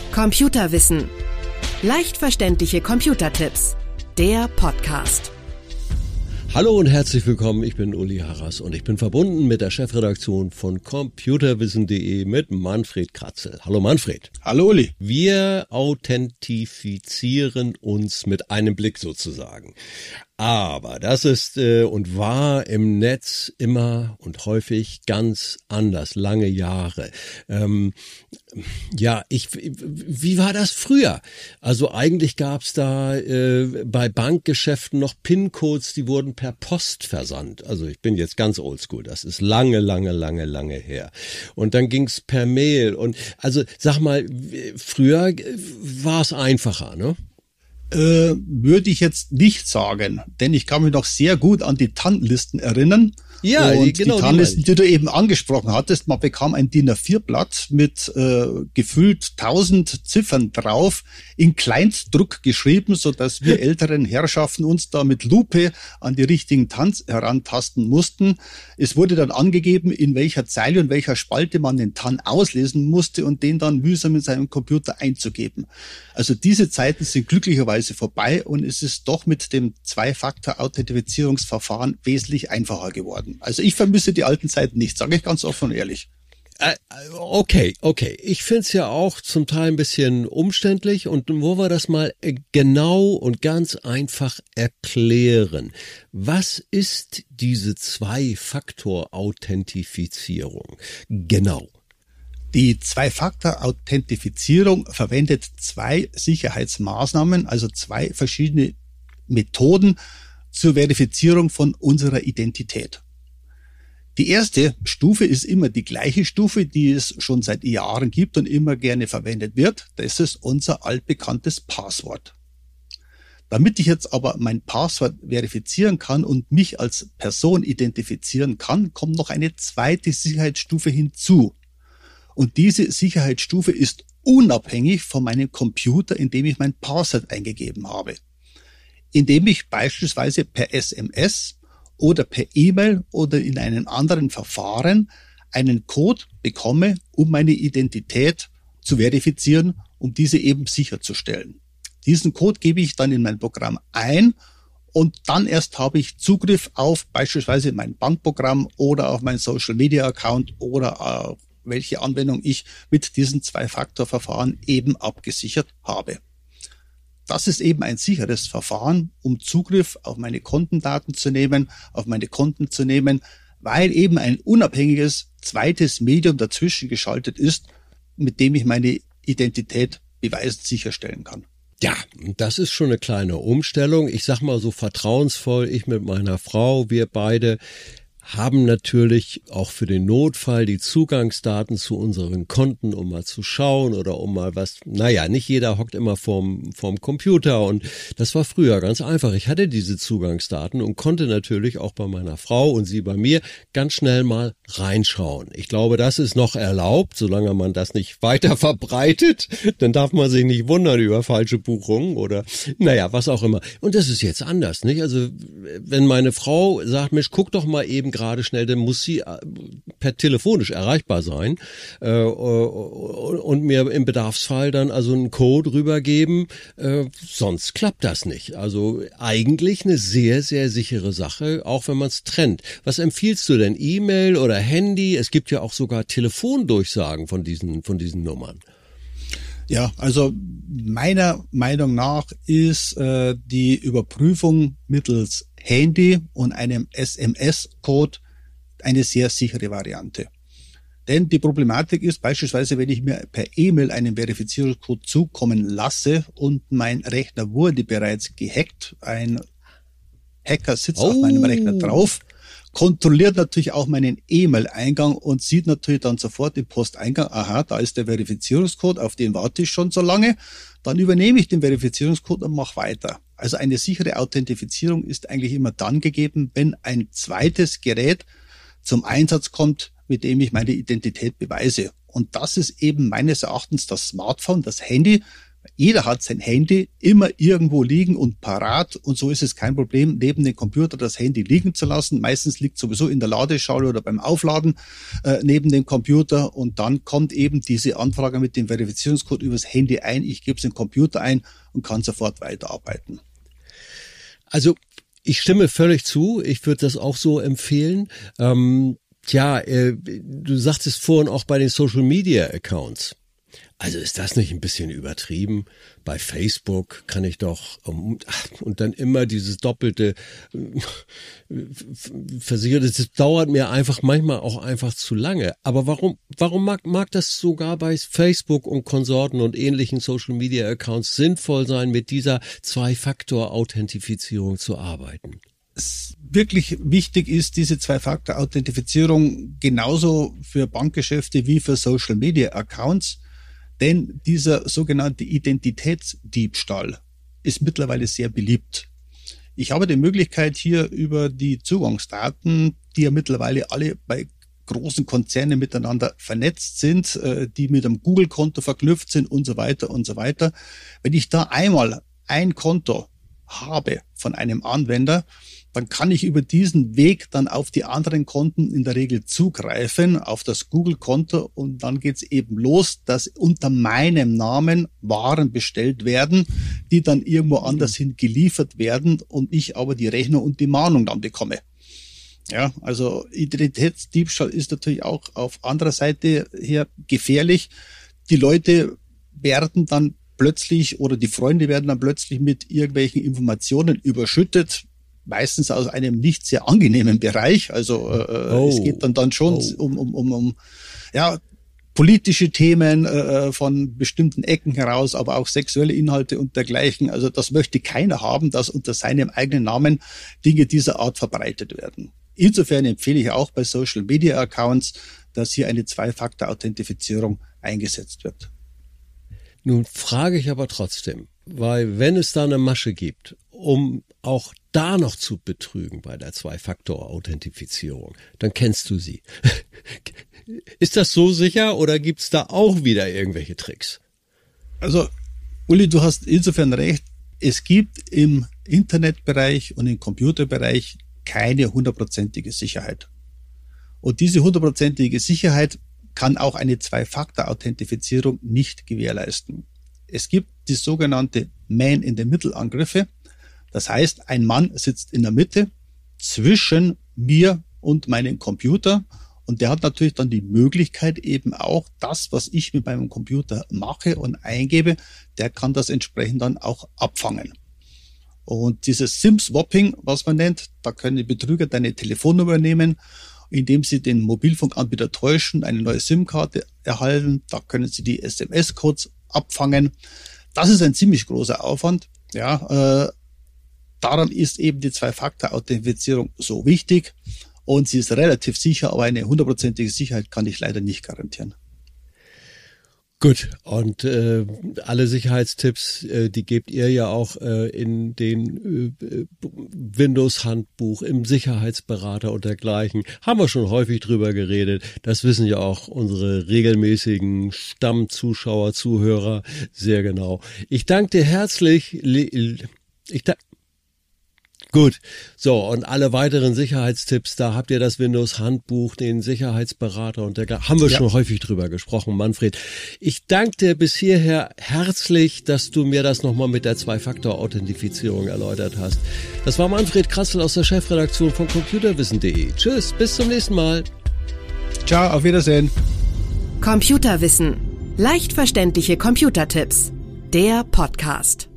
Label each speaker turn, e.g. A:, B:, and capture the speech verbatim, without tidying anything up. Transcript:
A: Computerwissen. Leicht verständliche Computertipps. Der Podcast.
B: Hallo und herzlich willkommen, ich bin Uli Harras und ich bin verbunden mit der Chefredaktion von computerwissen punkt de mit Manfred Kratzel. Hallo Manfred.
C: Hallo Uli.
B: Wir authentifizieren uns mit einem Blick sozusagen. Aber das ist äh, und war im Netz immer und häufig ganz anders, lange Jahre. Ähm, ja, ich, wie war das früher? Also eigentlich gab's da äh, bei Bankgeschäften noch PIN-Codes, die wurden per Post versandt. Also ich bin jetzt ganz oldschool, das ist lange, lange, lange, lange her. Und dann ging's per Mail und also sag mal, früher war es einfacher, ne?
C: Äh, würde ich jetzt nicht sagen, denn ich kann mich noch sehr gut an die T A N-Listen erinnern.
B: Ja,
C: und
B: die, genau,
C: die T A N-Listen, die, die du eben angesprochen hattest, man bekam ein D I N A vier Blatt mit äh, gefüllt tausend Ziffern drauf, in Kleinstdruck geschrieben, so dass wir älteren Herrschaften uns da mit Lupe an die richtigen T A Ns herantasten mussten. Es wurde dann angegeben, in welcher Zeile und welcher Spalte man den T A N auslesen musste und den dann mühsam in seinem Computer einzugeben. Also diese Zeiten sind glücklicherweise vorbei und es ist doch mit dem Zwei-Faktor-Authentifizierungsverfahren wesentlich einfacher geworden. Also ich vermisse die alten Zeiten nicht, sage ich ganz offen und ehrlich.
B: Okay, okay. Ich find's ja auch zum Teil ein bisschen umständlich und wo wir das mal genau und ganz einfach erklären. Was ist diese Zwei-Faktor-Authentifizierung? Genau.
C: Die Zwei-Faktor-Authentifizierung verwendet zwei Sicherheitsmaßnahmen, also zwei verschiedene Methoden zur Verifizierung von unserer Identität. Die erste Stufe ist immer die gleiche Stufe, die es schon seit Jahren gibt und immer gerne verwendet wird. Das ist unser altbekanntes Passwort. Damit ich jetzt aber mein Passwort verifizieren kann und mich als Person identifizieren kann, kommt noch eine zweite Sicherheitsstufe hinzu. Und diese Sicherheitsstufe ist unabhängig von meinem Computer, in dem ich mein Passwort eingegeben habe. Indem ich beispielsweise per S M S oder per E-Mail oder in einem anderen Verfahren einen Code bekomme, um meine Identität zu verifizieren, um diese eben sicherzustellen. Diesen Code gebe ich dann in mein Programm ein und dann erst habe ich Zugriff auf beispielsweise mein Bankprogramm oder auf mein Social-Media-Account oder auf welche Anwendung ich mit diesem Zwei-Faktor-Verfahren eben abgesichert habe. Das ist eben ein sicheres Verfahren, um Zugriff auf meine Kontendaten zu nehmen, auf meine Konten zu nehmen, weil eben ein unabhängiges zweites Medium dazwischen geschaltet ist, mit dem ich meine Identität beweisend sicherstellen kann.
B: Ja, das ist schon eine kleine Umstellung. Ich sag mal so vertrauensvoll, ich mit meiner Frau, wir beide haben natürlich auch für den Notfall die Zugangsdaten zu unseren Konten, um mal zu schauen oder um mal was, naja, nicht jeder hockt immer vorm, vorm Computer und das war früher ganz einfach. Ich hatte diese Zugangsdaten und konnte natürlich auch bei meiner Frau und sie bei mir ganz schnell mal reinschauen. Ich glaube, das ist noch erlaubt, solange man das nicht weiter verbreitet, dann darf man sich nicht wundern über falsche Buchungen oder, naja, was auch immer. Und das ist jetzt anders, nicht? Also, wenn meine Frau sagt, Mensch, guck doch mal eben gerade schnell, dann muss sie per telefonisch erreichbar sein äh, und mir im Bedarfsfall dann also einen Code rübergeben, äh, sonst klappt das nicht. Also eigentlich eine sehr, sehr sichere Sache, auch wenn man es trennt. Was empfiehlst du denn? E-Mail oder Handy? Es gibt ja auch sogar Telefondurchsagen von diesen, von diesen Nummern.
C: Ja, also meiner Meinung nach ist äh, die Überprüfung mittels Handy und einem S M S-Code eine sehr sichere Variante. Denn die Problematik ist beispielsweise, wenn ich mir per E-Mail einen Verifizierungscode zukommen lasse und mein Rechner wurde bereits gehackt, ein Hacker sitzt oh. auf meinem Rechner drauf, kontrolliert natürlich auch meinen E-Mail-Eingang und sieht natürlich dann sofort im Posteingang, aha, da ist der Verifizierungscode, auf den warte ich schon so lange, dann übernehme ich den Verifizierungscode und mache weiter. Also eine sichere Authentifizierung ist eigentlich immer dann gegeben, wenn ein zweites Gerät zum Einsatz kommt, mit dem ich meine Identität beweise. Und das ist eben meines Erachtens das Smartphone, das Handy, Jeder hat sein Handy immer irgendwo liegen und parat und so ist es kein Problem, neben dem Computer das Handy liegen zu lassen. Meistens liegt sowieso in der Ladeschale oder beim Aufladen äh, neben dem Computer und dann kommt eben diese Anfrage mit dem Verifizierungscode übers Handy ein. Ich gebe es in den Computer ein und kann sofort weiterarbeiten.
B: Also ich stimme völlig zu. Ich würde das auch so empfehlen. Ähm, tja, äh, du sagtest vorhin auch bei den Social Media Accounts. Also ist das nicht ein bisschen übertrieben? Bei Facebook kann ich doch und dann immer dieses doppelte Versicherte. Das dauert mir einfach manchmal auch einfach zu lange. Aber warum, warum mag, mag das sogar bei Facebook und Konsorten und ähnlichen Social Media Accounts sinnvoll sein, mit dieser Zwei-Faktor-Authentifizierung zu arbeiten?
C: Es wirklich wichtig ist, diese Zwei-Faktor-Authentifizierung genauso für Bankgeschäfte wie für Social Media Accounts. Denn dieser sogenannte Identitätsdiebstahl ist mittlerweile sehr beliebt. Ich habe die Möglichkeit hier über die Zugangsdaten, die ja mittlerweile alle bei großen Konzernen miteinander vernetzt sind, die mit einem Google-Konto verknüpft sind und so weiter und so weiter. Wenn ich da einmal ein Konto habe von einem Anwender, dann kann ich über diesen Weg dann auf die anderen Konten in der Regel zugreifen, auf das Google-Konto und dann geht's eben los, dass unter meinem Namen Waren bestellt werden, die dann irgendwo anders hin geliefert werden und ich aber die Rechnung und die Mahnung dann bekomme. Ja, also Identitätsdiebstahl ist natürlich auch auf anderer Seite her gefährlich. Die Leute werden dann plötzlich oder die Freunde werden dann plötzlich mit irgendwelchen Informationen überschüttet, meistens aus einem nicht sehr angenehmen Bereich. Also äh, oh. es geht dann dann schon oh. um, um, um, um ja politische Themen äh, von bestimmten Ecken heraus, aber auch sexuelle Inhalte und dergleichen. Also das möchte keiner haben, dass unter seinem eigenen Namen Dinge dieser Art verbreitet werden. Insofern empfehle ich auch bei Social Media Accounts, dass hier eine Zwei-Faktor-Authentifizierung eingesetzt wird.
B: Nun frage ich aber trotzdem, weil wenn es da eine Masche gibt, um auch da noch zu betrügen bei der Zwei-Faktor-Authentifizierung, dann kennst du sie. Ist das so sicher oder gibt's da auch wieder irgendwelche Tricks?
C: Also, Uli, du hast insofern recht. Es gibt im Internetbereich und im Computerbereich keine hundertprozentige Sicherheit. Und diese hundertprozentige Sicherheit kann auch eine Zwei-Faktor-Authentifizierung nicht gewährleisten. Es gibt die sogenannte Man-in-the-Middle-Angriffe. Das heißt, ein Mann sitzt in der Mitte zwischen mir und meinem Computer und der hat natürlich dann die Möglichkeit eben auch das, was ich mit meinem Computer mache und eingebe, der kann das entsprechend dann auch abfangen. Und dieses SIM-Swapping, was man nennt, da können die Betrüger deine Telefonnummer nehmen, indem sie den Mobilfunkanbieter täuschen, eine neue SIM-Karte erhalten, da können sie die S M S-Codes abfangen. Das ist ein ziemlich großer Aufwand. Ja, äh, daran ist eben die Zwei-Faktor-Authentifizierung so wichtig und sie ist relativ sicher, aber eine hundertprozentige Sicherheit kann ich leider nicht garantieren.
B: Gut, und äh, alle Sicherheitstipps, äh, die gebt ihr ja auch äh, in den äh, Windows-Handbuch, im Sicherheitsberater und dergleichen. Haben wir schon häufig drüber geredet. Das wissen ja auch unsere regelmäßigen Stammzuschauer, Zuhörer sehr genau. Ich danke dir herzlich. Ich danke Gut, so und alle weiteren Sicherheitstipps, da habt ihr das Windows-Handbuch, den Sicherheitsberater und der haben wir ja schon häufig drüber gesprochen, Manfred. Ich danke dir bis hierher herzlich, dass du mir das nochmal mit der Zwei-Faktor-Authentifizierung erläutert hast. Das war Manfred Krassel aus der Chefredaktion von computerwissen punkt de. Tschüss, bis zum nächsten Mal.
C: Ciao, auf Wiedersehen.
A: Computerwissen. Leicht verständliche Computertipps. Der Podcast.